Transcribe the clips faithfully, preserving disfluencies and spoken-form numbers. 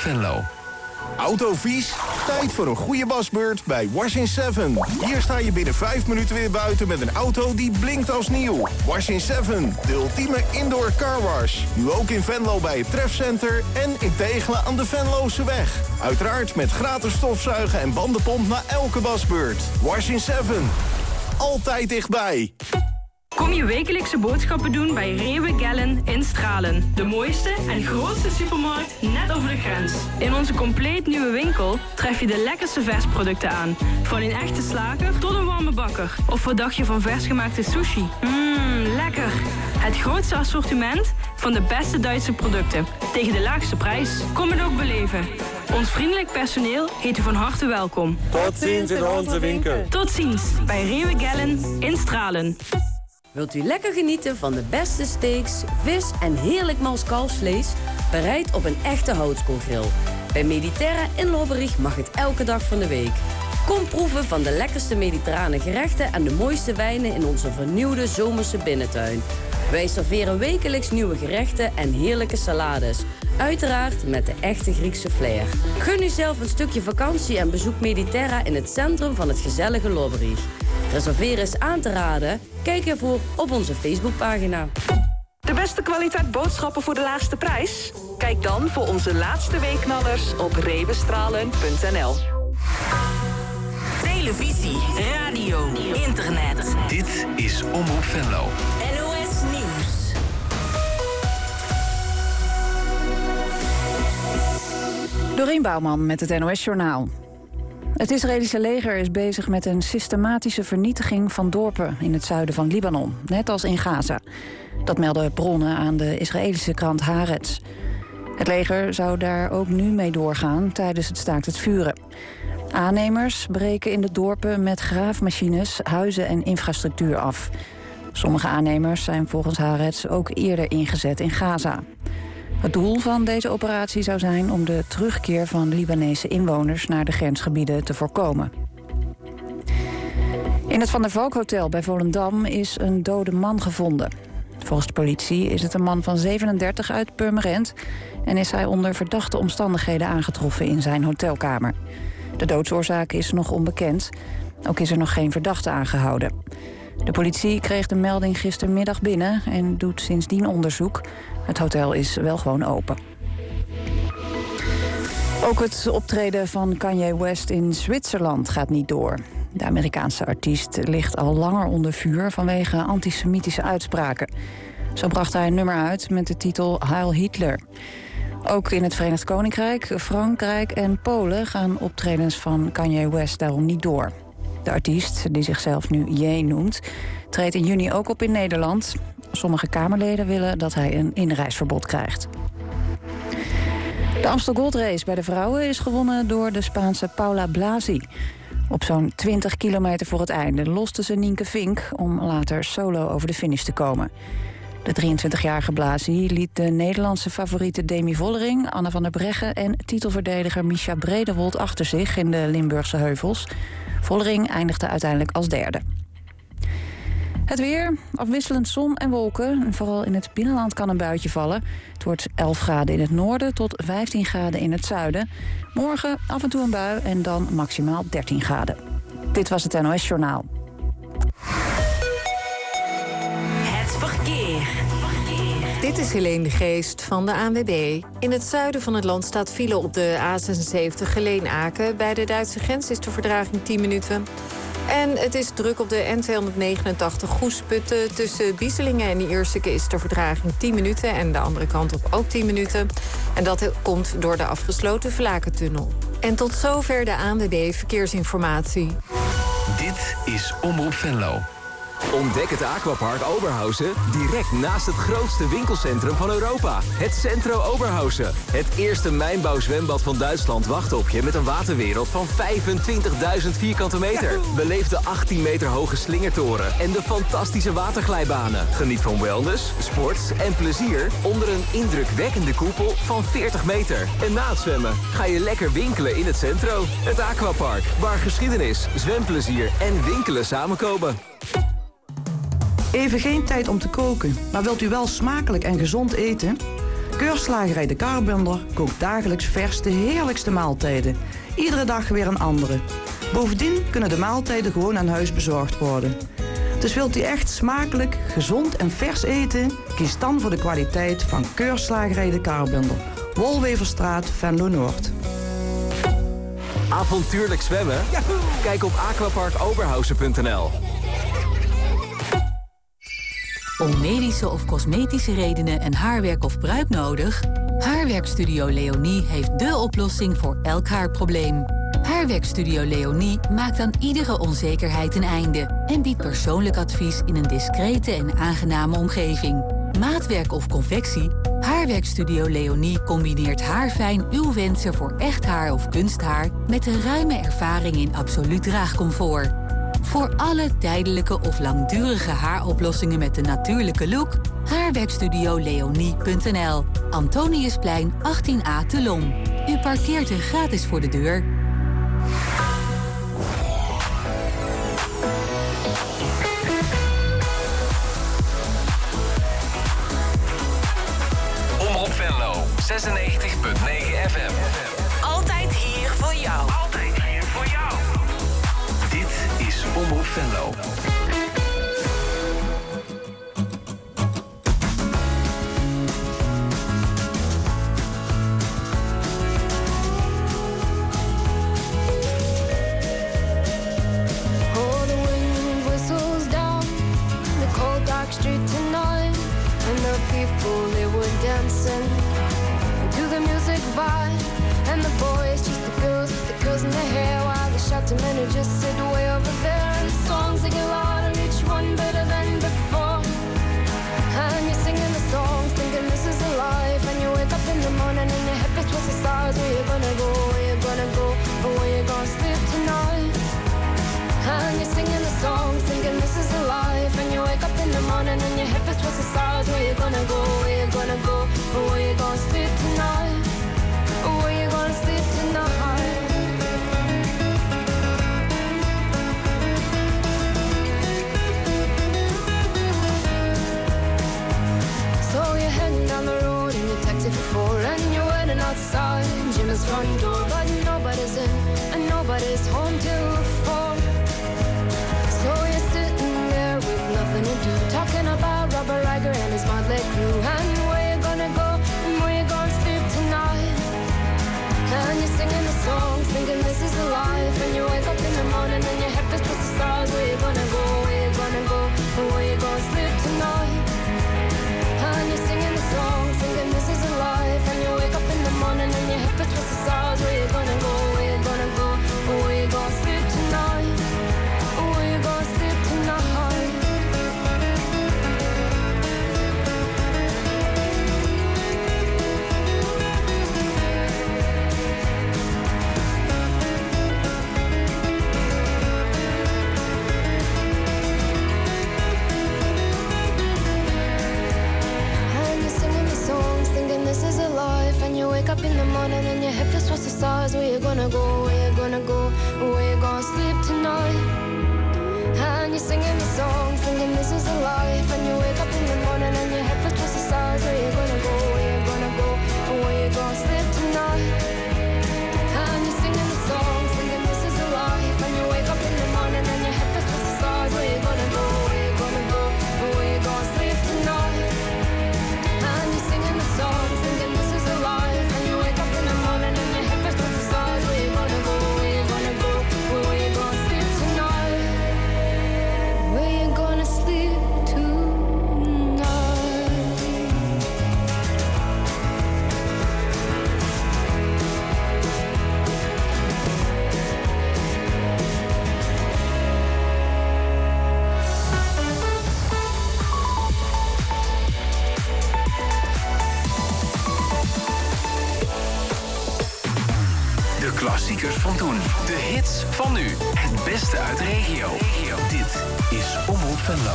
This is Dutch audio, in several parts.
Venlo. Autovies? Tijd voor een goede wasbeurt bij Wash in Seven. Hier sta je binnen vijf minuten weer buiten met een auto die blinkt als nieuw. Wash in Seven, de ultieme indoor car wash. Nu ook in Venlo bij het Trefcenter en in Tegelen aan de Venlose weg. Uiteraard met gratis stofzuigen en bandenpomp na elke wasbeurt. Wash in Seven. Altijd dichtbij. Kom je wekelijkse boodschappen doen bij Rewe Gellen in Stralen. De mooiste en grootste supermarkt net over de grens. In onze compleet nieuwe winkel tref je de lekkerste versproducten aan. Van een echte slager tot een warme bakker. Of wat dacht je van versgemaakte sushi? Mmm, lekker. Het grootste assortiment van de beste Duitse producten. Tegen de laagste prijs. Kom het ook beleven. Ons vriendelijk personeel heet u van harte welkom. Tot ziens in onze winkel. Tot ziens bij Rewe Gellen in Stralen. Wilt u lekker genieten van de beste steaks, vis en heerlijk mals kalfsvlees? Bereid op een echte houtskoolgrill. Bij Mediterra in Lobberich mag het elke dag van de week. Kom proeven van de lekkerste mediterrane gerechten en de mooiste wijnen in onze vernieuwde zomerse binnentuin. Wij serveren wekelijks nieuwe gerechten en heerlijke salades. Uiteraard met de echte Griekse flair. Gun u zelf een stukje vakantie en bezoek Mediterra in het centrum van het gezellige Lobberich. Reserveren is aan te raden. Kijk ervoor op onze Facebookpagina. De beste kwaliteit boodschappen voor de laagste prijs? Kijk dan voor onze laatste weekknallers op rewestralen punt n l. Televisie, radio, internet. Dit is Omroep Venlo. N O S Nieuws. Dorien Bouwman met het N O S-journaal. Het Israëlische leger is bezig met een systematische vernietiging van dorpen in het zuiden van Libanon, net als in Gaza. Dat melden bronnen aan de Israëlische krant Haaretz. Het leger zou daar ook nu mee doorgaan tijdens het staakt het vuren. Aannemers breken in de dorpen met graafmachines huizen en infrastructuur af. Sommige aannemers zijn volgens Haaretz ook eerder ingezet in Gaza. Het doel van deze operatie zou zijn om de terugkeer van Libanese inwoners naar de grensgebieden te voorkomen. In het Van der Valk Hotel bij Volendam is een dode man gevonden. Volgens de politie is het een man van zevenendertig uit Purmerend en is hij onder verdachte omstandigheden aangetroffen in zijn hotelkamer. De doodsoorzaak is nog onbekend. Ook is er nog geen verdachte aangehouden. De politie kreeg de melding gistermiddag binnen en doet sindsdien onderzoek. Het hotel is wel gewoon open. Ook het optreden van Kanye West in Zwitserland gaat niet door. De Amerikaanse artiest ligt al langer onder vuur vanwege antisemitische uitspraken. Zo bracht hij een nummer uit met de titel Heil Hitler. Ook in het Verenigd Koninkrijk, Frankrijk en Polen gaan optredens van Kanye West daarom niet door. De artiest, die zichzelf nu Ye noemt, treedt in juni ook op in Nederland. Sommige Kamerleden willen dat hij een inreisverbod krijgt. De Amstel Gold Race bij de vrouwen is gewonnen door de Spaanse Paula Blasi. Op zo'n twintig kilometer voor het einde loste ze Nienke Vink om later solo over de finish te komen. De drieëntwintigjarige Blasi liet de Nederlandse favoriete Demi Vollering, Anne van der Breggen en titelverdediger Mischa Bredewold achter zich in de Limburgse heuvels. Vollering eindigde uiteindelijk als derde. Het weer, afwisselend zon en wolken. Vooral in het binnenland kan een buitje vallen. Het wordt elf graden in het noorden tot vijftien graden in het zuiden. Morgen af en toe een bui en dan maximaal dertien graden. Dit was het N O S-journaal. Het verkeer. Dit is Helene de Geest van de A N W B. In het zuiden van het land staat file op de A zesenzeventig Geleen-Aken. Bij de Duitse grens is de vertraging tien minuten. En het is druk op de N tweehonderdnegenentachtig Goesputten. Tussen Bieselingen en Ierseke is de vertraging tien minuten... en de andere kant op ook tien minuten. En dat komt door de afgesloten Vlakentunnel. En tot zover de A N W B Verkeersinformatie. Dit is Omroep Venlo. Ontdek het Aquapark Oberhausen direct naast het grootste winkelcentrum van Europa. Het Centro Oberhausen. Het eerste mijnbouwzwembad van Duitsland wacht op je met een waterwereld van vijfentwintigduizend vierkante meter. Beleef de achttien meter hoge slingertoren en de fantastische waterglijbanen. Geniet van wellness, sport en plezier onder een indrukwekkende koepel van veertig meter. En na het zwemmen ga je lekker winkelen in het Centro. Het Aquapark, waar geschiedenis, zwemplezier en winkelen samenkomen. Even geen tijd om te koken, maar wilt u wel smakelijk en gezond eten? Keurslagerij De Karbunter kookt dagelijks vers de heerlijkste maaltijden. Iedere dag weer een andere. Bovendien kunnen de maaltijden gewoon aan huis bezorgd worden. Dus wilt u echt smakelijk, gezond en vers eten? Kies dan voor de kwaliteit van Keurslagerij De Karbunter. Wolweverstraat, Venlo Noord. Avontuurlijk zwemmen? Yahoo! Kijk op aquapark oberhausen punt n l. Om medische of cosmetische redenen een haarwerk of pruik nodig? Haarwerkstudio Leonie heeft dé oplossing voor elk haarprobleem. Haarwerkstudio Leonie maakt aan iedere onzekerheid een einde en biedt persoonlijk advies in een discrete en aangename omgeving. Maatwerk of convectie? Haarwerkstudio Leonie combineert haarfijn uw wensen voor echt haar of kunsthaar met een ruime ervaring in absoluut draagcomfort. Voor alle tijdelijke of langdurige haaroplossingen met een natuurlijke look, haarwerkstudio leonie punt n l. Antoniusplein achttien A te Lom. U parkeert er gratis voor de deur. Omroep Venlo, zesennegentig punt negen F M. Altijd hier voor jou. Altijd hier voor jou. Dit is Omroep Venlo. Just sit way over there and the songs they get louder, each one better than before. And you're singing the songs, thinking this is a life. And you wake up in the morning and your head feels towards the stars. Where you gonna go, where you gonna go, or where you gonna sleep tonight? And you're singing the songs, thinking this is a life. And you wake up in the morning and your head feels towards the stars. Where you gonna go, where you gonna go, or where you gonna sleep tonight? Or where you gonna sleep tonight? Outside Jim's front door, but nobody's in and nobody's home till four. So you're sitting there with nothing to do, talking about Robert Riger and his motley crew, and where you gonna go and where you gonna sleep tonight. And you're singing the songs, thinking this is a life. And you wake up in the morning and your head feels towards the stars. Where you gonna go, where you gonna go, and where you gonna sleep tonight. And you're singing the songs, thinking this is a life. And you wake up in the morning and your head feels towards the stars. Where you gonna go, where you gonna go, or where you gonna sleep tonight, or where you gonna sleep tonight. This is a life, and you wake up in the morning and your head feels towards the stars. Where you gonna go, where you gonna go, where you gonna sleep tonight? And you're singing the song, thinking this is a life. And you wake up in the morning and your head feels towards the stars. Where you gonna go, where you gonna go, where you gonna sleep tonight? And you're singing the song, thinking this is a life. And you wake up in the morning and your head feels towards the stars. Where you gonna go, where you gonna go, where you gonna sleep tonight? And you're singing the song, thinking this is a life. And you wake up in the morning and your head feels towards the stars. Where you gonna go, where you gonna go, where you gonna sleep tonight? Where you gonna sleep tonight? De klassiekers van toen. De hits van nu. Het beste uit de regio. Dit is Omroep Venlo.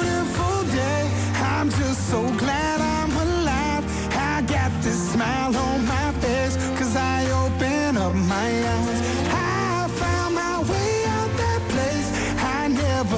So glad I'm alive. I got this smile on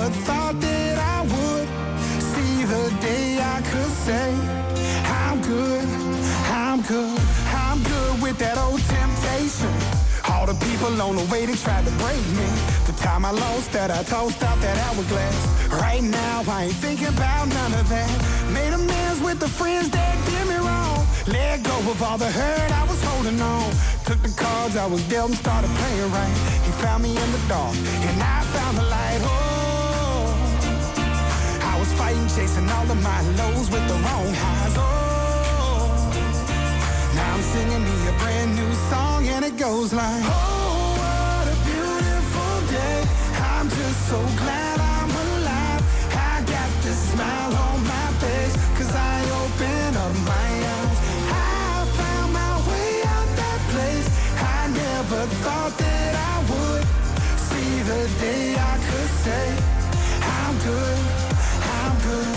thought that I would see the day I could say I'm good, I'm good, I'm good with that old temptation. All the people on the way that tried to break me. The time I lost that, I tossed out that hourglass. Right now, I ain't thinking about none of that. Made amends with the friends that did me wrong. Let go of all the hurt I was holding on. Took the cards I was dealt and started playing right. He found me in the dark, and I found the light. Oh, I was fighting, chasing all of my lows with the wrong highs. Oh, now I'm singing me a brand new song, and it goes like, oh, what a beautiful day. I'm just so glad I'm alive. I got this smile on my face, cause I opened up my eyes. I found my way out that place. I never thought that I would see the day I could say I'm good, I'm good.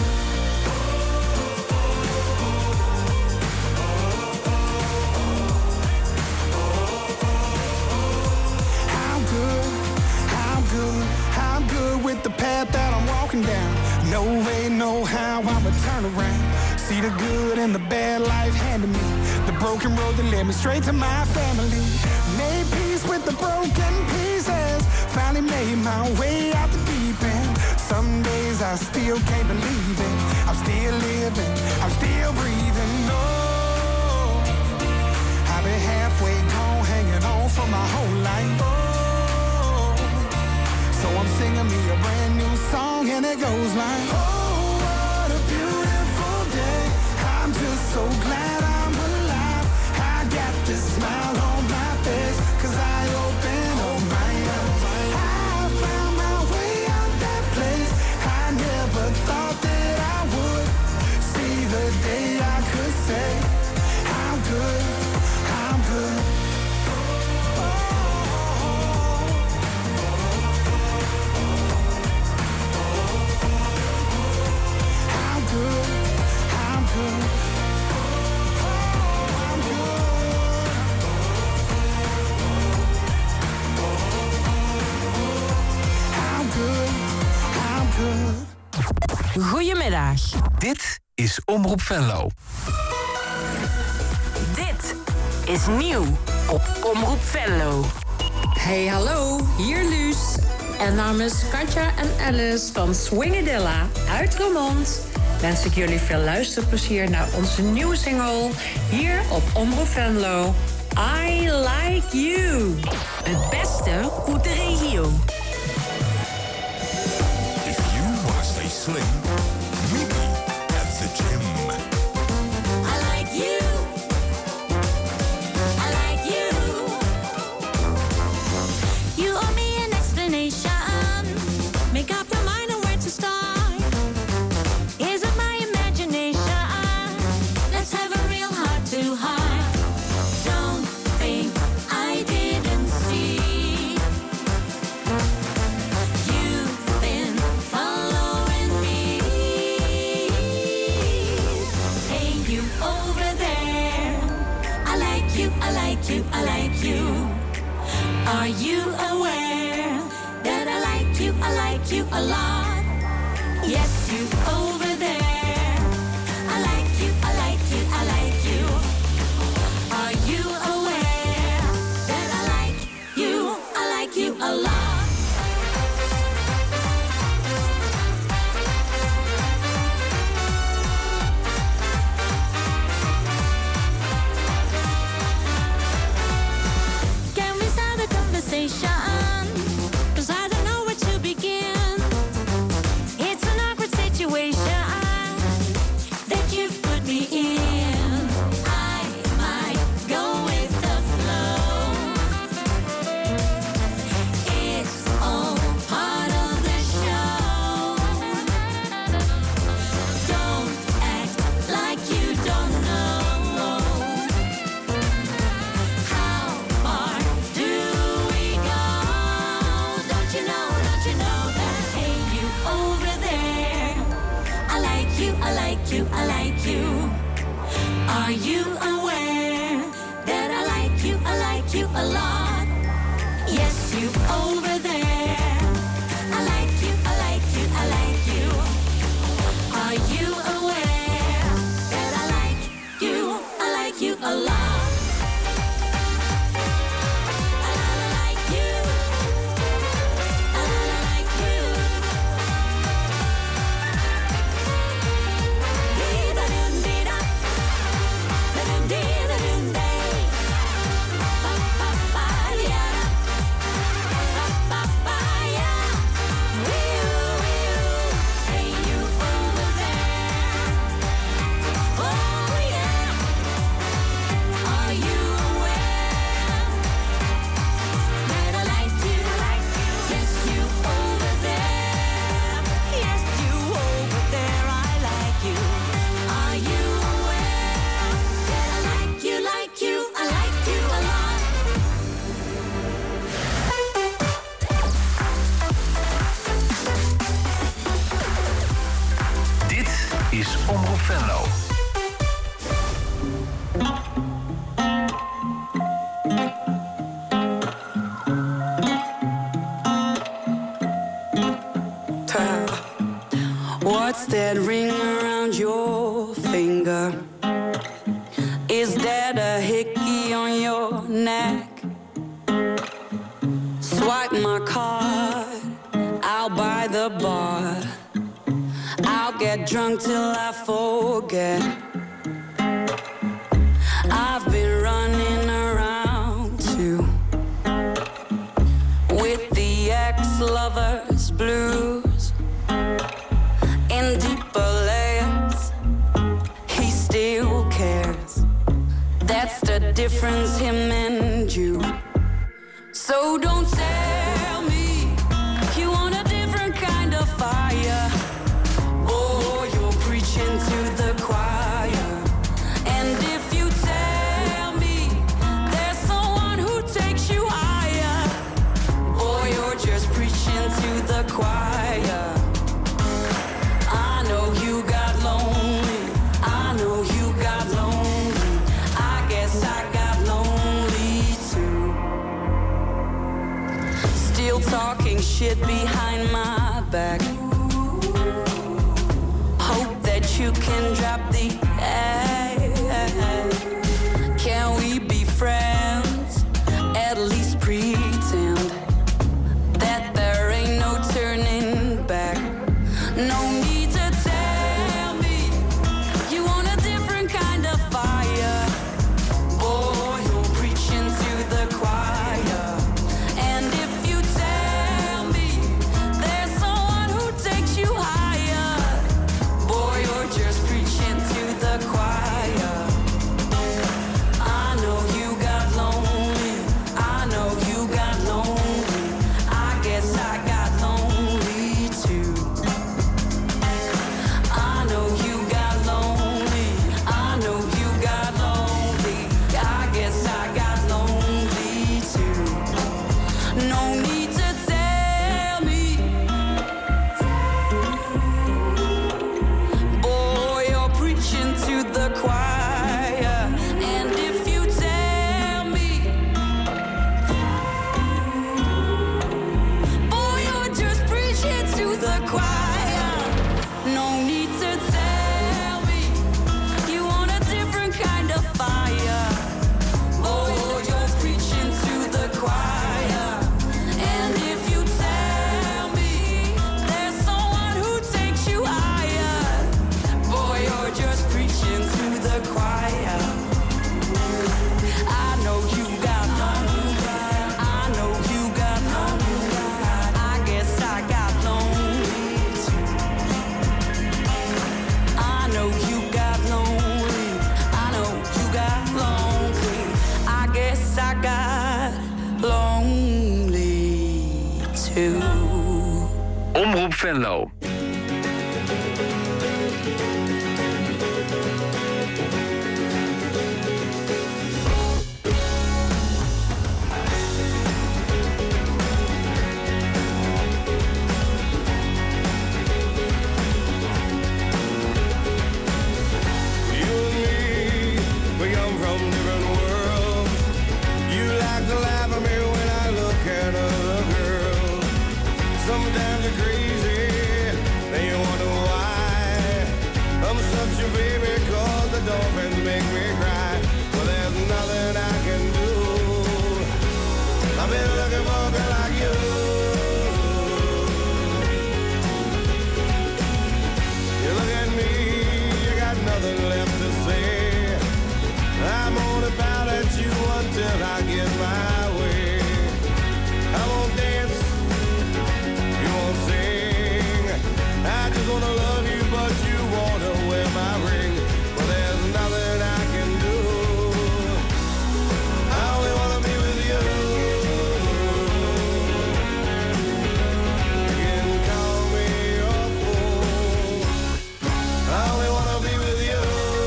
I'm good with the path that I'm walking down. No way, no how, I'ma turn around. See the good and the bad life handed me. The broken road that led me straight to my family. Made peace with the broken pieces. Finally made my way out the deep end. Some days I still can't believe it. I'm still living, I'm still breathing. No, I've been halfway gone, hanging on for my whole life. Oh, so I'm singing me a brand new song, and it goes like, oh, what a beautiful day. I'm just so glad I'm alive. I got this smile on my face, cause I opened up my eyes. I found my way out that place. I never thought that I would see the day I could say I'm good, I'm good. Goedemiddag. Dit is Omroep Venlo. Dit is nieuw op Omroep Venlo. Hey, hallo, hier Luus. En namens Katja en Alice van Swingadilla uit Roermond wens ik jullie veel luisterplezier naar onze nieuwe single hier op Omroep Venlo. I Like You. Het beste uit de regio. If you wanna stay slim, meet me at the gym. I like you. I like you. You owe me an explanation. Make up your mind on where to start. Is it my imagination? Let's have a real heart to heart. Don't think I didn't see. You've been following me. Hey, you over there. I like you, I like you, I like you. Are you aware that I like you, I like you a lot? Yes, you over there. I like you, I like you, I like you. Are you aware that I like you, I like you a lot? Can we start a conversation? 'Cause I don't know where to begin. It's an awkward situation that you've put me in. I might go with the flow. It's all part of the show. Don't act like you don't know. How far do we go? Don't you know, don't you know that? Hey, you over there. I like you, I like you, I like you. Are you aware that I like you, I like you a lot? Yes, you over there. I like you, I like you, Venlo. What's that ring around your finger? Is that a hickey on your neck? Swipe my card, I'll buy the bar. I'll get drunk till I forget. I've been running around too, with the ex-lovers blues. In deeper layers, he still cares. That's the difference, him and you. So don't tell me you want a different kind of fire. Oh, you're preaching to the choir. And if you tell me there's someone who takes you higher, boy, you're just preaching to the choir. I know you got lonely, I know you got lonely. I guess I got lonely too. Still talking shit behind my back. Hope that you can drop the act. Can we be friends? At least pretend that there ain't no turning back. No need to tell me you want a different kind of fire. Boy, you're preaching to the choir. And if you tell me there's someone who takes you higher, boy, you're just preaching to the choir. I know you got lonely, I know you got lonely. I guess I got lonely too. I know you got lonely, I know you got lonely. I guess I got lonely too. No need to tell me, boy, you're preaching to the choir. And if you tell me, boy, you're just preaching to the choir. No need to tell me you want a different kind of fire. Oh, you're preaching to the choir. And if you tell me there's someone who takes you higher, boy, you're just preaching to the choir. I know you got lonely, I know you got lonely. I guess I got lonely too. I know you got lonely, I know you got lonely. I guess I got lonely too. Omroep Venlo. You and me, we come from different worlds. You like to laugh at me when I look at other girls. Sometimes you're crazy, then you wonder why. I'm such a baby 'cause the dolphins make me cry. But there's nothing I can do. I've been looking for a girl like you. You look at me, you got nothing left to say. I'm only bound at you until I get my way. I won't dance, you won't sing. I just wanna love you, but you wanna wear my ring. Well, there's nothing I can do. I only wanna be with you. You can call me your fool. I only wanna be with you.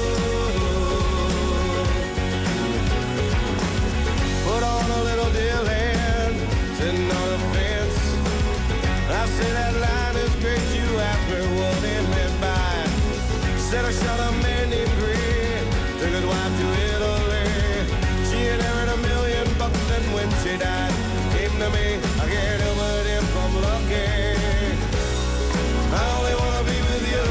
Put on a little deal hand, sitting on a fence. I say that line is great, you ask me what it meant by. Said I shot about a man named Greg. Took his wife to Italy. She had earned a million bucks, and when she died, came to me. I can't help but if I'm lucky. I only wanna be with you.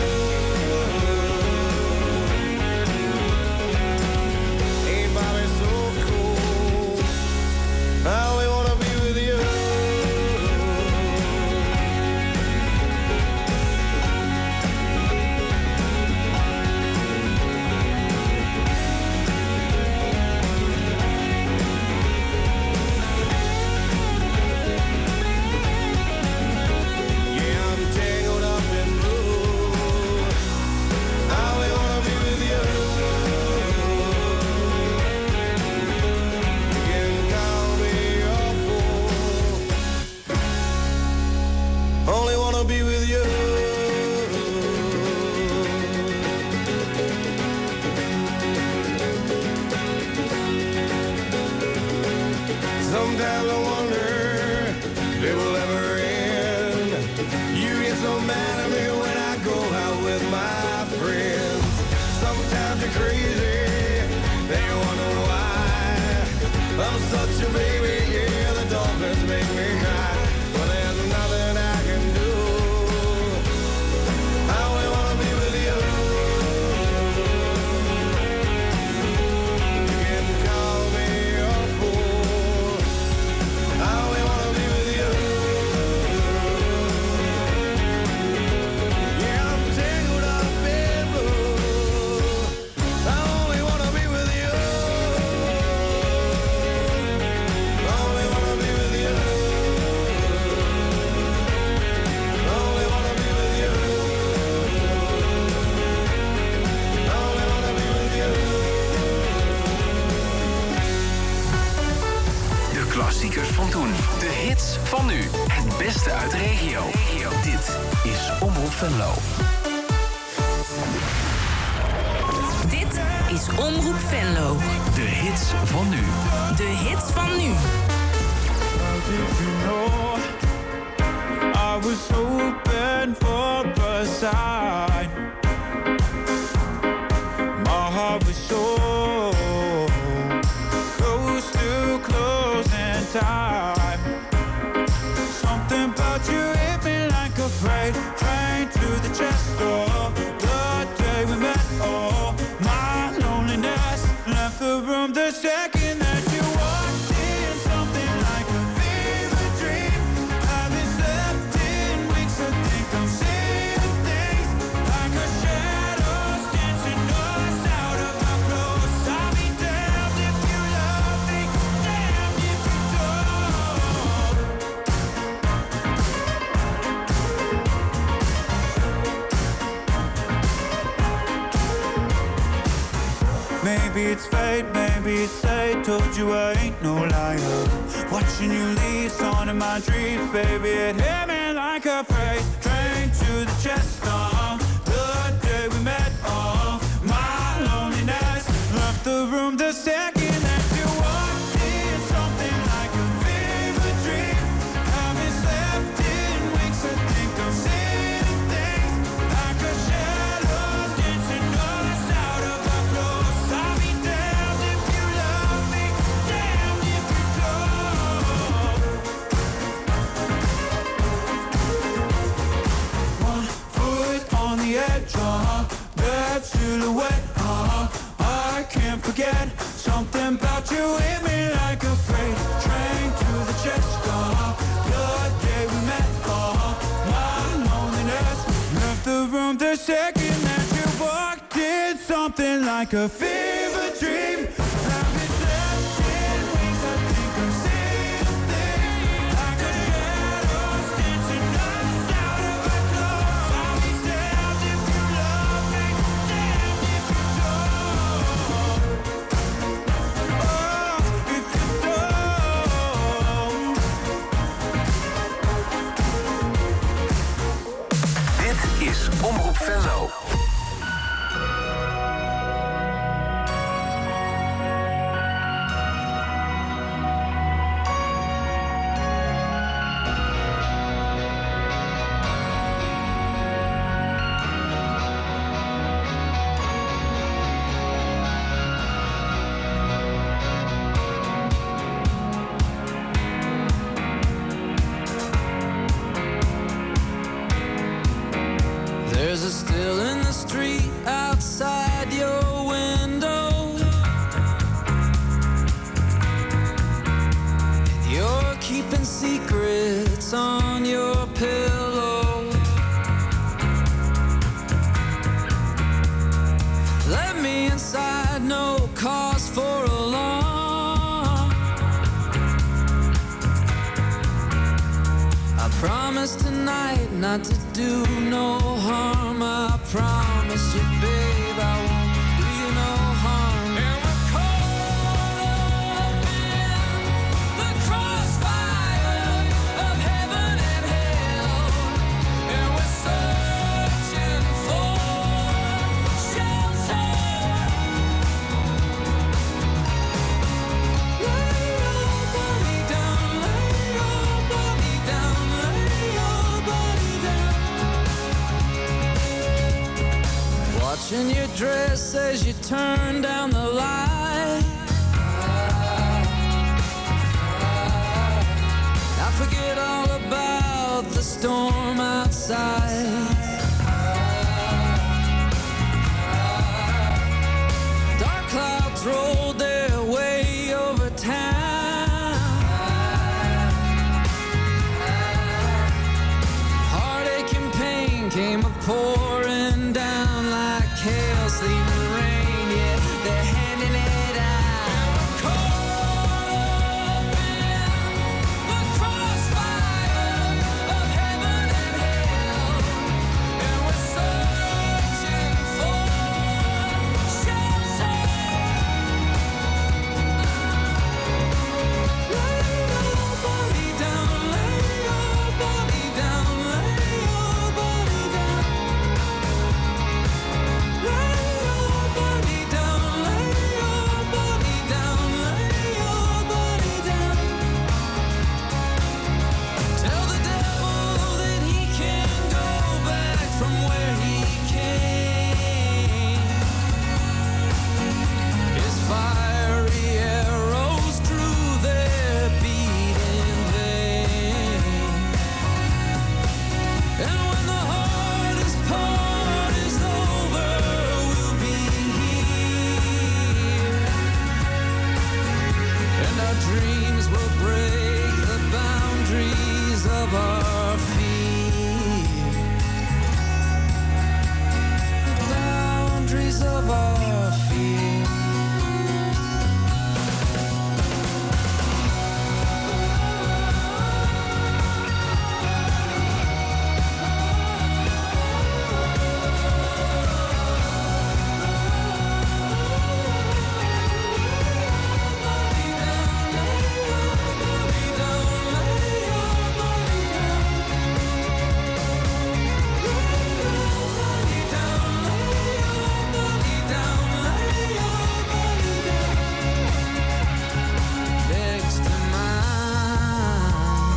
Ain't Bobby so cool? I only wanna be with you. Sometimes I wonder if it will ever end. You get so mad at me when I go out with my friends. Sometimes you're crazy, then you wonder why. I'm such a baby, yeah, the dolphins make me cry. But there's nothing I can do. I only wanna be with you. You can call me a fool. I only wanna be with you. Yeah, I'm tangled up in blue. I only wanna be with you. I only wanna be with you. I only wanna be with you. I only wanna be with you. De klassiekers van toen. De hits van nu. Het beste uit de regio. Dit is Omroep Venlo. Dit is Omroep Venlo. De hits van nu. De hits van nu. I was hoping for a sign. My heart was so close to closing time. Something about you hit me like a freight train to the chest door. The day we met, oh, my loneliness left the room the second that you walked in. Something like a fever dream. Haven't slept in weeks, I think I'm seeing things like a shadows dancing us out of our clothes. I'll be damned if you love me, damned if you don't. Maybe it's fate, maybe it's fate. Told you I ain't no liar. Watching you leave, on in my dreams, baby, it hit me like a freight train to the chest. Uh, the day we met, oh, my loneliness left the room the second that you walked in. Something like a fever dream. Haven't slept in weeks, I think I'm seeing things like a shadow dancing us out of our clothes. I'll be damned if you love me, damned if you don't. One foot on the edge, uh-huh, that silhouette, uh-huh, I can't forget. Something about you hit me like a freight train to the chest, uh-huh, the day we met, uh-huh, my loneliness left the room the second that you walked in. Something like a fever dream. Haven't slept in weeks, I think I'm seeing things like a shadows dancing us out of our clothes. I'll be damned if you love me, damned if you don't. Oh, if you don't. Dit is Omroep Venlo. Promise tonight not to do no harm. I promise you, babe, I won't do you no harm. And we're caught up in the crossfire of heaven and hell, and we're searching for shelter. Lay your body down, lay your body down, lay your body down. Watching your dress as you turn down the light. I forget all about the storm outside. Dark clouds rolled their way over town. Heartache and pain came a-pouring down like hail, sleet and rain. Yeah, they're handing it out. And we're caught up in the crossfire of heaven and hell, and we're searching for shelter. Lay your body down, lay your body down, lay your body down. Lay your body down, lay your body down, lay your body down. Tell the devil that he can go back from where he came. His fiery arrows drew their beating vein. And when the hardest part is over, we'll be here, and our dreams will break the boundaries of our fear, the boundaries of our fear. Next to mine.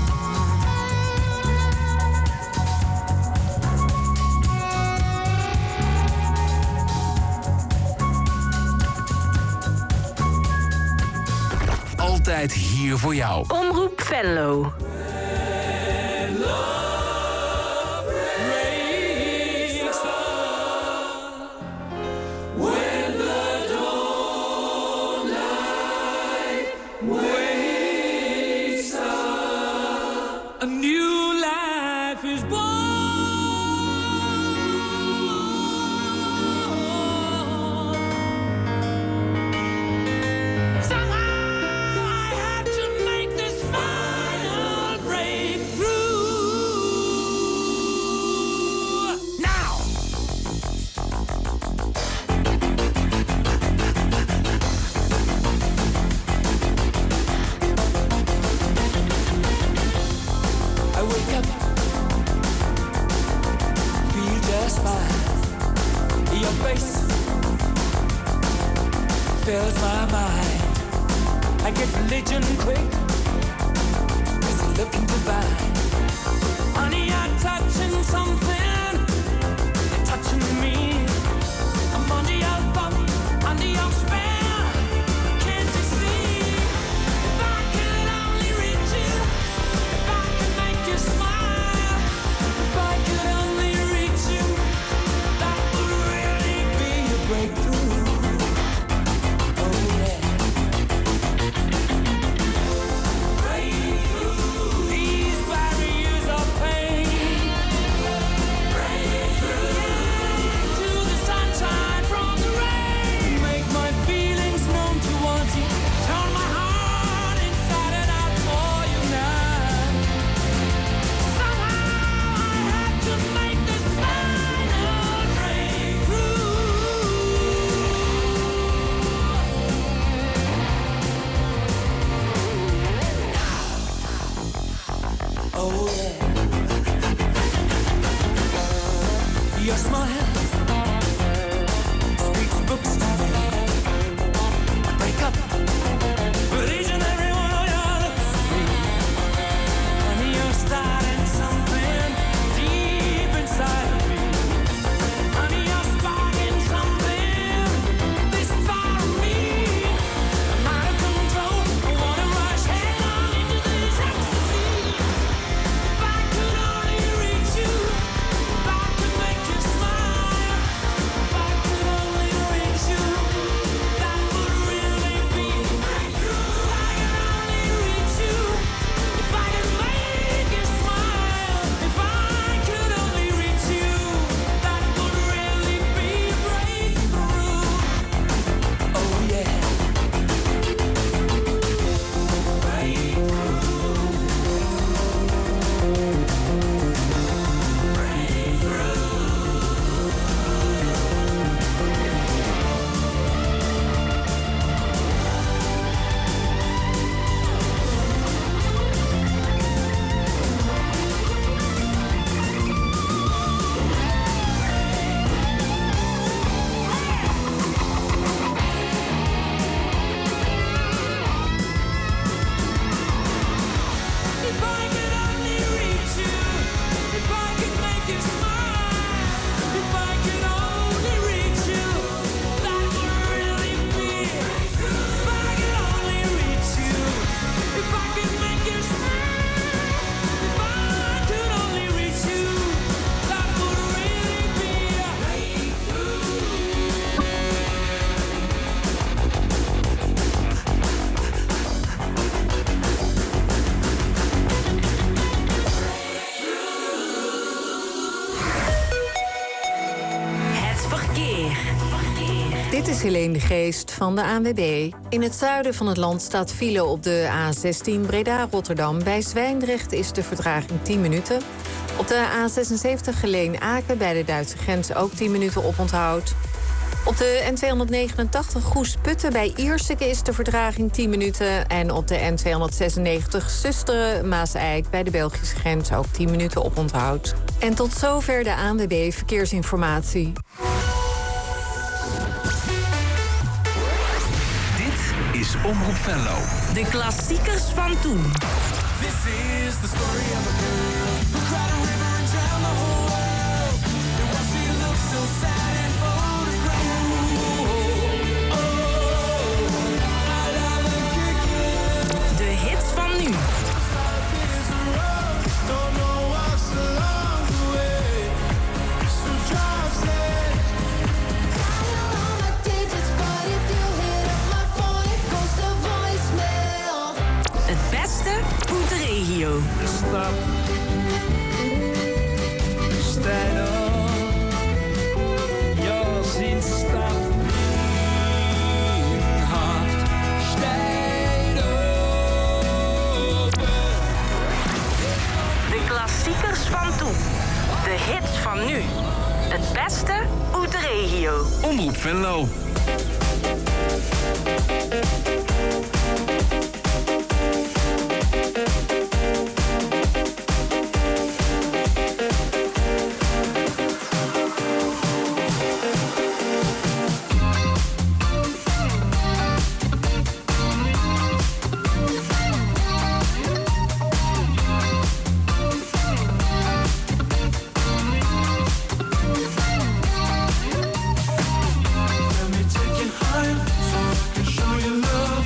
Altijd hier voor jou. Omroep Venlo. When the dawn light wakes up, a new life is born. Somehow I have to make this final breakthrough. Now! I wake up, feel just fine. Your face fills my mind. I get religion quick, 'cause you're looking divine. Honey, I'm touching something, you're touching me. I'm under your thumb, under your spell. Can't you see? If I could only reach you, if I could make you smile, if I could only reach you, that would really be a breakthrough. Oh yeah. Breakthrough. These barriers of pain your smile speaks books to me. I break up, but each and every one of your looks at me. Honey, you're starting something deep inside of me. Honey, you're sparking something this far of me. I'm out of control. I wanna rush headlong into this ecstasy. If I could only reach you, if I could make you smile, if I could only reach you, that would really be breakthrough. If I could only reach you, if I could make you smile, if I could only reach you, that would really be breakthrough. Oh yeah. If I could only reach you, if I could make you smile, if I could only reach you, that would really be. If I could only reach you, if I could make you smile, if I could only reach you, that would really be a breakthrough. Het verkeer. Dit is Helene de Geest van de A N W B. In het zuiden van het land staat file op de A zestien Breda-Rotterdam. Bij Zwijndrecht is de vertraging tien minuten. Op de A zesenzeventig Geleen-Aken bij de Duitse grens ook tien minuten oponthoud. Op de N tweehonderdnegenentachtig Goes-Putten bij Ierseke is de vertraging tien minuten. En op de N tweehonderdzesennegentig Susteren-Maaseik bij de Belgische grens ook tien minuten oponthoud. En tot zover de A N W B Verkeersinformatie. Dit is Omroep Venlo. De klassiekers van toen. This is the story of a girl who cried a river and drowned the whole world. And why she looks so sad and photographed. Oh, I love the kick. De hits van nu. Don't know what's along the way. So drive said. Het beste uit de regio. Stap. Stand up. Your zin staat in hart. Stand up. De klassiekers van toen. De hits van nu. Het beste uit de regio. Omroep Venlo. Let me take you high so I can show you love.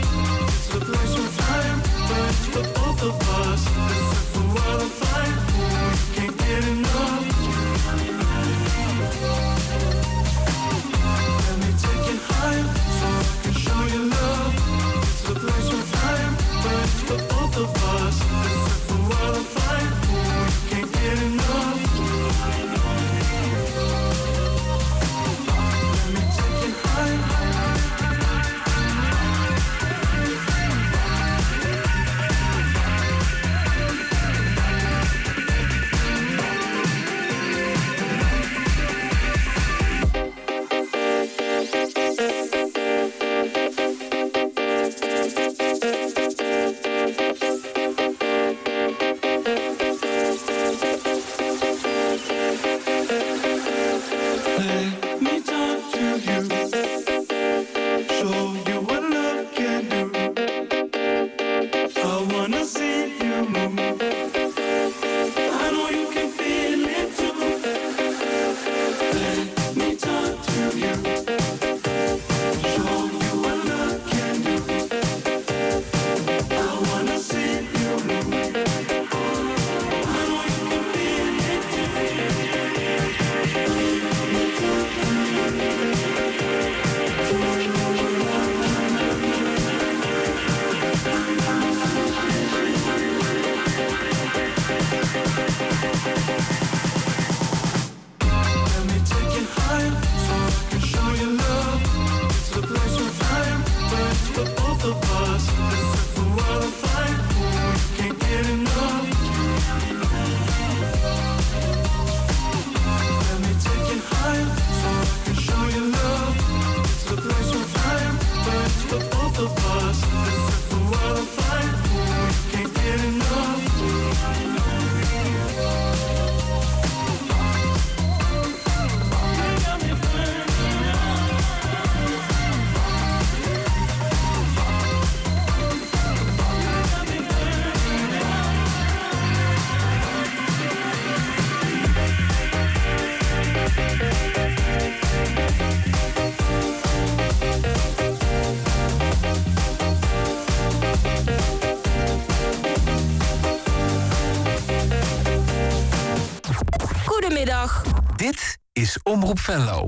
Goedemiddag. Dit is Omroep Venlo.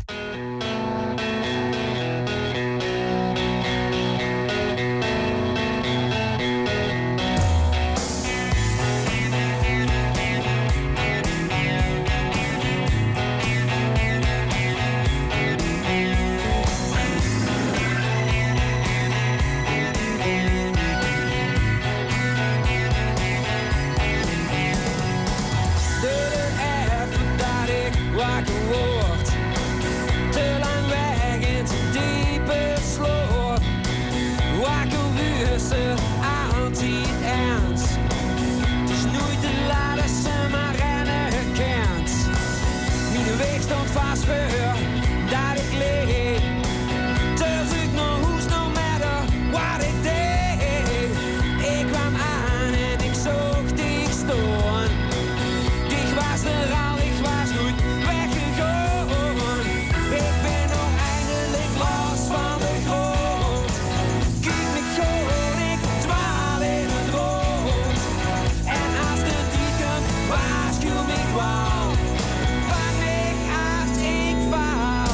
Wakker word, te lang weg in te diepe sloot. Wakker wussen, altijd ernst. Het is nooit te laat als ze maar rennen kent. Mijn weg stond vast voor dat ik leeg. Dus ik nog hoes, no matter what ik deed. Ik kwam aan en ik zocht die stoon. Ik was er al, ik was nooit weggegaan. Ik ben nog eindelijk los van de grond. Kijk me gewoon, ik dwaal in het rood. En als de dieken waarschuw me kwaal, vang ik als ik val.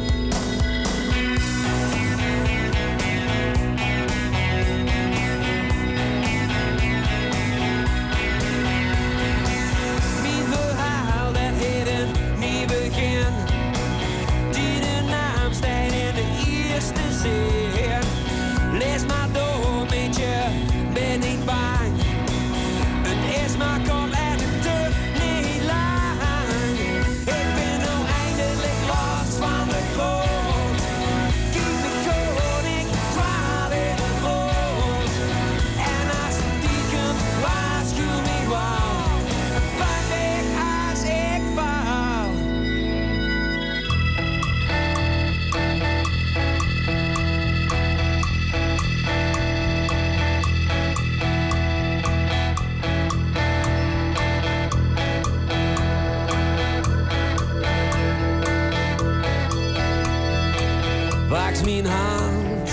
Mijn verhaal, dat heet een nieuw begin. Die de naam staat in de eerste zin. Lees maar door met je, ben niet bang. Het is maar kort en het duurt niet lang. Ik ben nu eindelijk los van de grond. Kijk me gewoon, ik dwaal in het rood. En als het dieken waarschuw me wel, vang ik als ik val. Wachs mijn hand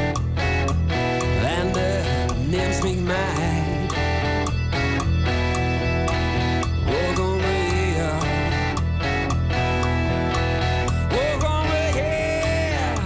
en de nimmst mich mij. Wo gaan we hier? Wo gaan we hier?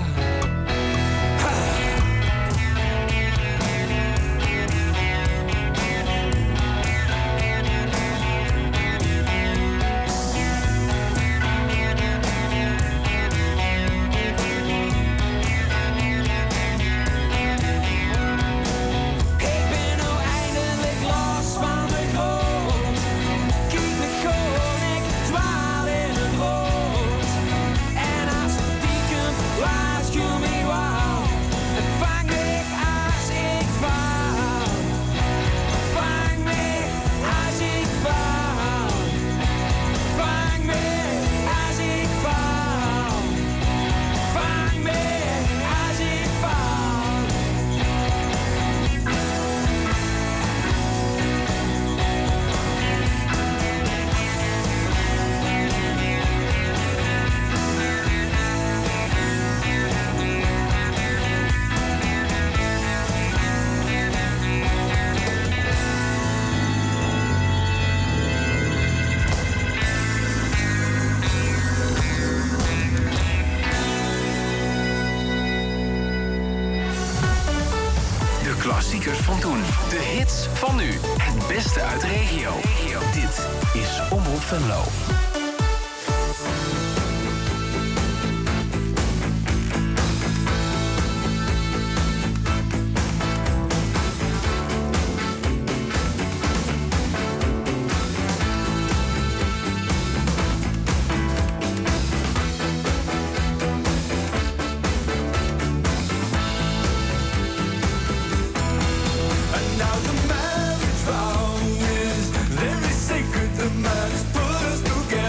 Ik ben nu eindelijk los van de grond. Kijk me gewoon, ik dwaal in het rood. En als de dieken waarschuw me wel, vang ik als ik val. Vang me als ik val. Vang me als ik val. Vang me als ik val. De klassiekers van toen. De hits van nu. Het beste uit de regio. Dit is Omroep Venlo. And now the marriage vow is very sacred. The man has put us together.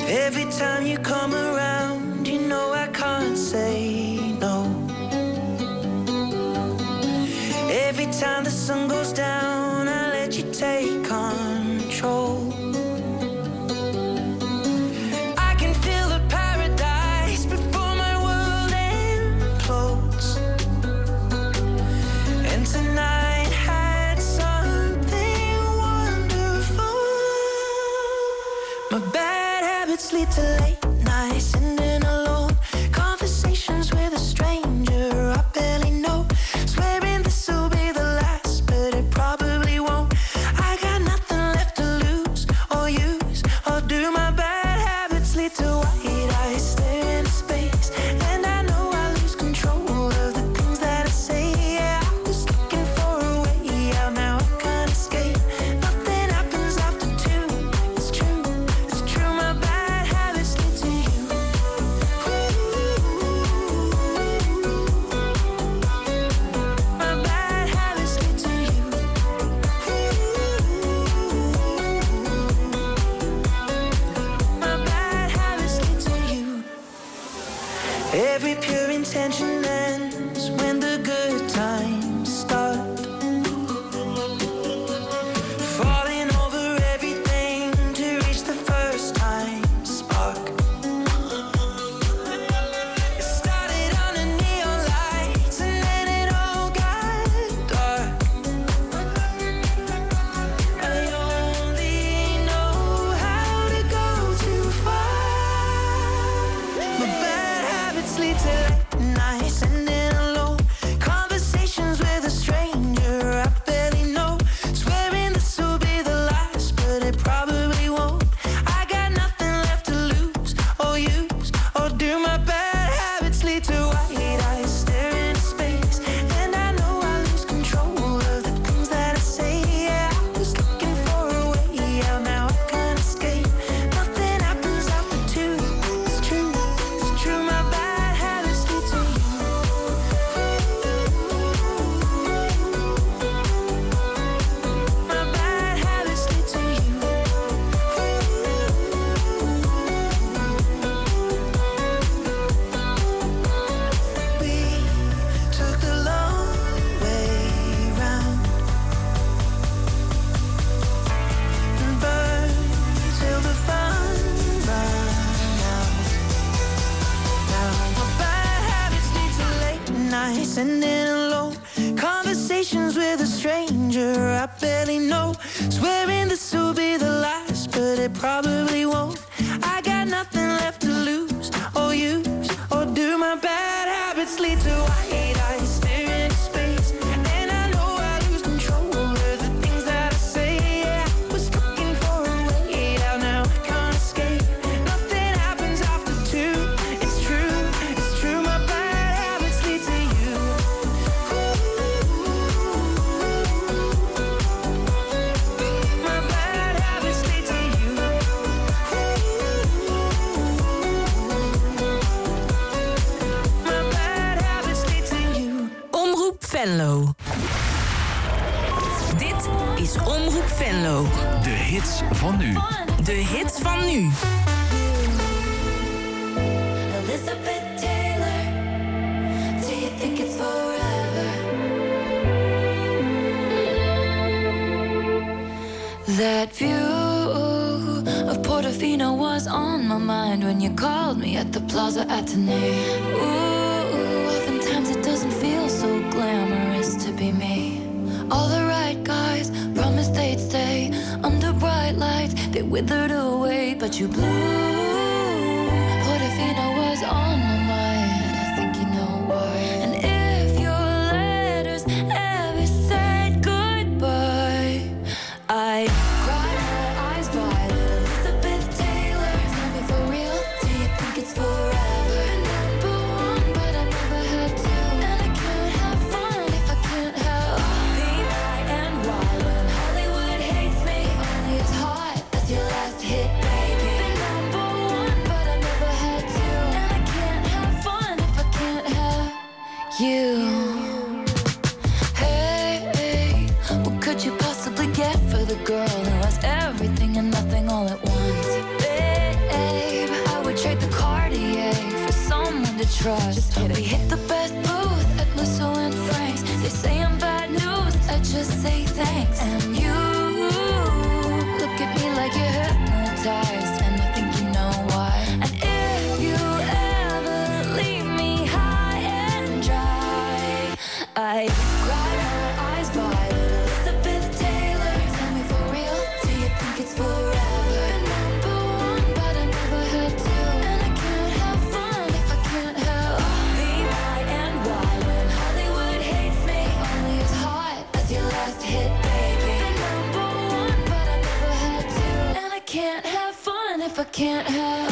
Every time you come around, you know I can't say no. Every time the sun goes down, I let you take control. I can feel the paradise before my world implodes. And tonight had something wonderful. My bad habits lead to late nights, sitting alone, conversations with a stranger I barely know, swearing this will be the last, but it probably won't. I got nothing left to lose or use or do. My bad habits lead to white eyes staring into space, and I know I lose control of the things that I say. Yeah, I was looking for a way out, now I can't escape. Nothing happens after two. It's true, it's true. My bad habits lead to you. My bad habits lead to you. My bad habits lead to you. Every pure intention ends when the good times start. Falling over everything to reach the first time spark. It started under neon lights and then it all got dark. I only know how to go too far. My bad habits lead to late nights, sitting alone, conversations with a stranger I barely know, swearing this will be the last, but it probably won't. I got nothing left to lose or use or do. My bad habits lead to white eyes staring into space, and I know I lose control of the things that I say. Yeah, I was looking for a way out, now I can't escape. Nothing happens after two. It's true, it's true. My bad habits lead to you. My bad habits lead to you. We took the long way round and burned till the fun ran out. Now my bad habits lead to late nights, sitting alone, conversations with a stranger I barely know, swearing this will be the last, but it probably won't. I got nothing left to lose or use or do. My bad habits lead to white eyes staring into space, and I know I lose control of the things that I say. Yeah, I was looking for a way out, now I can't escape. Nothing happens after two. It's true, it's true. My bad habits lead to you. My bad habits lead to you. My bad habits lead to you. Omroep Venlo. Dit is Omroep Venlo. De hits van nu. De hits van nu. Elizabeth Taylor, do you think it's forever? That view of Portofino was on my mind when you called me at the Plaza Athénée. Ooh, oftentimes it doesn't feel so glamorous to be me. All the right guys promised they'd stay under bright lights. They withered away, but you blew. Portofino was on my mind. I think you know why. And if your letters ever said goodbye, I cried my eyes violet. Elizabeth Taylor, tell me for real, do you think it's forever? Number one, but I never had to. And I can't have fun if I can't have be my and why when Hollywood hates me. Only as hot as your last hit, baby. Been number one, but I never had to. And I can't have fun if I can't have you. Hey, hey, what could you possibly get for the girl who has everything and nothing all at once? Babe, trust. Just kidding. We hit the best booth at Musso and Frank's. They say I'm bad news, I just say thanks. And you look at me like you're hypnotized, and I think you know why. And if you ever leave me high and dry, I cry my eyes violet, Elizabeth Taylor. Tell me for real, do you think it's forever? And number one, but I never had to. And I can't have fun if I can't help. Be my and why when Hollywood hates me, only as hot as your last hit, baby. And number one, but I never had to. And I can't have fun if I can't help.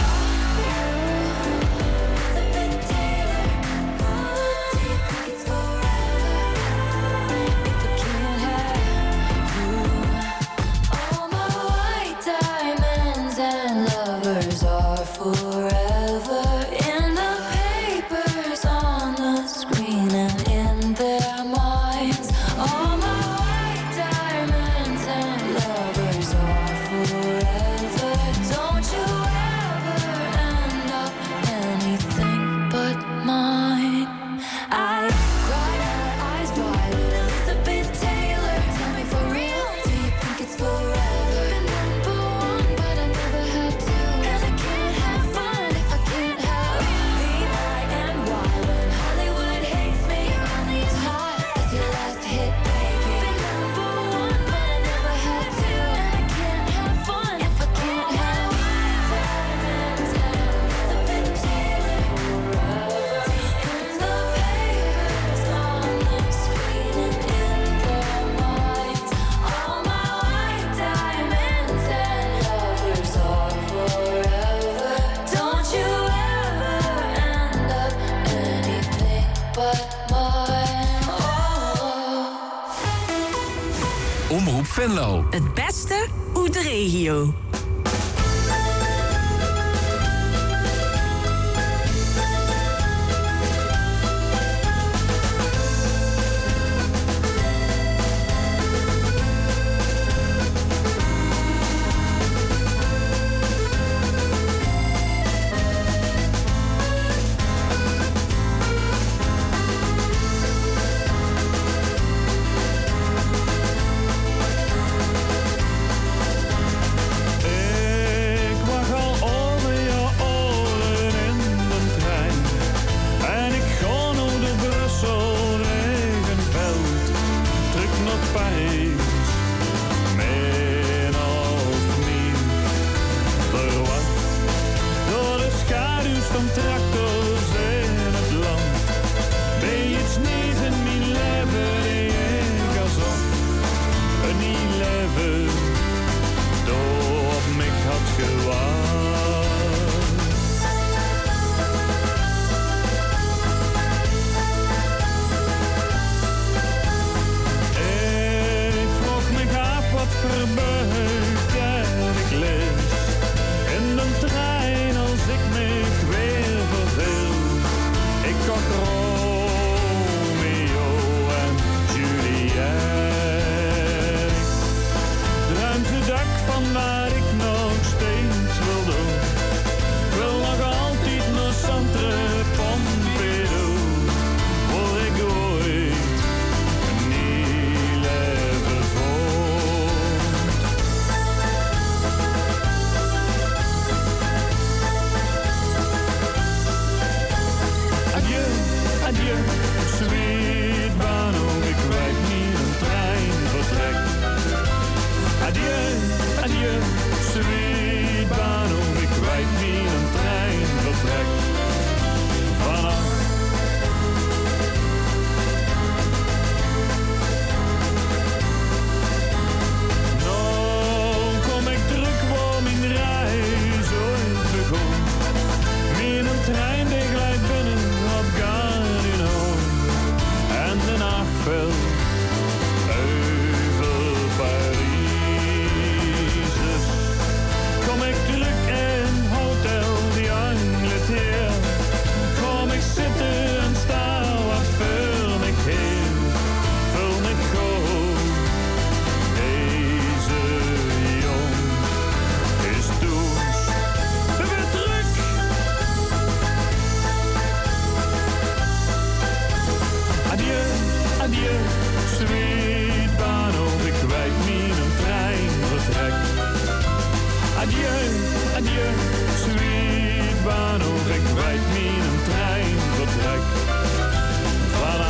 Forever in the papers, on the screen, and in their minds. All my white diamonds and lovers are forever. Don't you ever end up anything but mine. I cry my eyes violet, Elizabeth Taylor. Tell me for real, do you think it's forever? And number one, but I never had to. And I can't have fun if I can't help. Be my and why when Hollywood hates me, only as hot as your last hit, baby. Been number one, but I never had to. And I can't have fun if I can't help. Diamonds and Elizabeth Taylor. In the papers, on the screen, and in their minds. All my white diamonds and lovers are forever. Don't you ever end up anything but mine. Oh. Omroep Venlo. Het beste uit de regio. adieu, sweet Bahnhof, ik weet niet een trein vertrek. Voilà.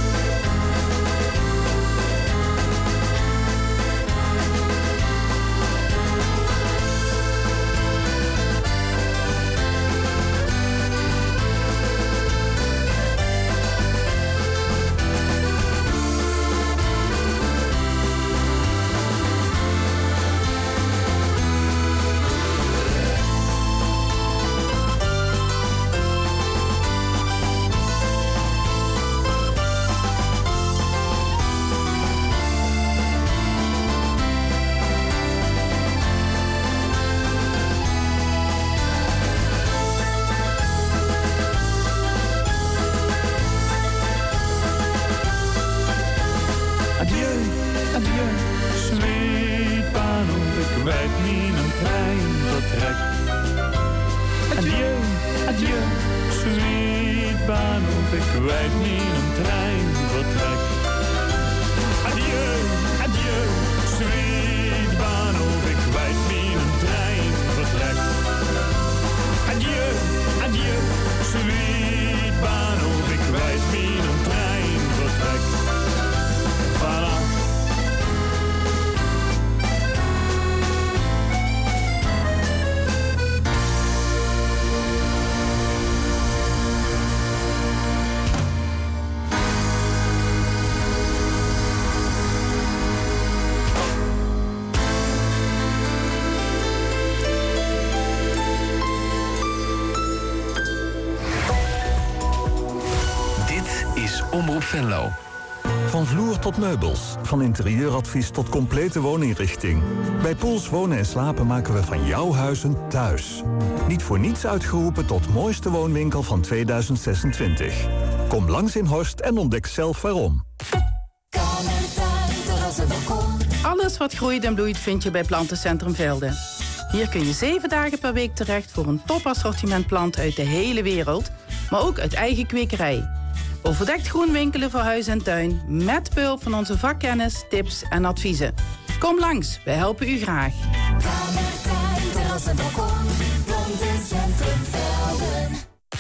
Omroep Venlo. Van vloer tot meubels, van interieuradvies tot complete wooninrichting. Bij Poels Wonen en Slapen maken we van jouw huis een thuis. Niet voor niets uitgeroepen tot mooiste woonwinkel van tweeduizend zesentwintig. Kom langs in Horst en ontdek zelf waarom. Alles wat groeit en bloeit vind je bij Plantencentrum Velden. Hier kun je zeven dagen per week terecht voor een topassortiment planten uit de hele wereld, maar ook uit eigen kwekerij. Overdekt groen winkelen voor huis en tuin, met behulp van onze vakkennis, tips en adviezen. Kom langs, wij helpen u graag. Kamer, tuin, terras en balkon, Plantencentrum Velden.